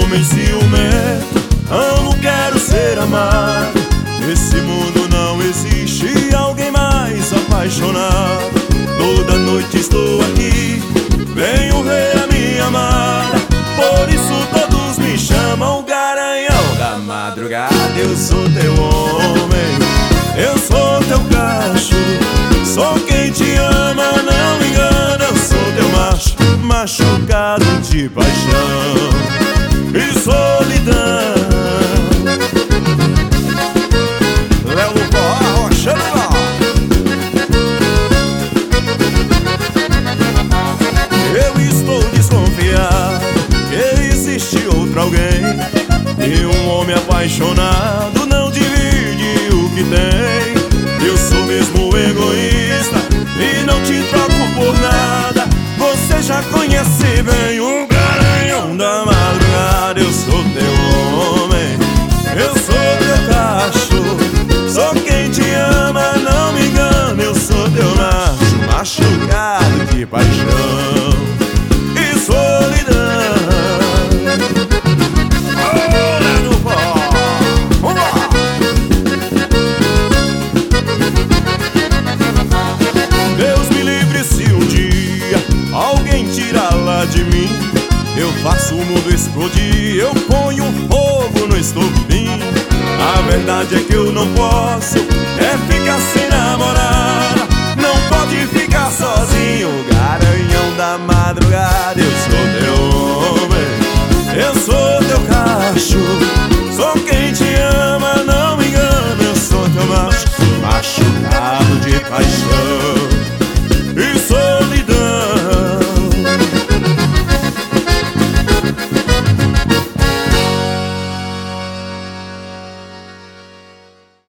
homem ciumento, amo, quero ser amado. Nesse mundo não existe alguém mais apaixonado. Toda noite estou aqui, venho ver a minha amada. Por isso todos me chamam Garanhão da madrugada. Eu sou teu homem, eu sou teu cacho, sou quem te ama, não me engana. Eu sou teu macho, machucado de paixão e solidão. Eu estou desconfiado que existe outro alguém, e um homem apaixonado não divide o que tem. Eu sou mesmo egoísta e não te troco por nada. Você já conhece bem o Garanhão da madrugada. Eu sou teu homem, eu sou teu cacho, sou quem te ama, não me engana. Eu sou teu macho, machucado de paixão e solidão. Olha no pó, vamos lá! Deus me livre se um dia alguém tirá-la de mim. Eu faço o mundo explodir, eu ponho fogo no estopim. A verdade é que eu não posso ficar sem namorada. Não pode ficar sozinho, Garanhão.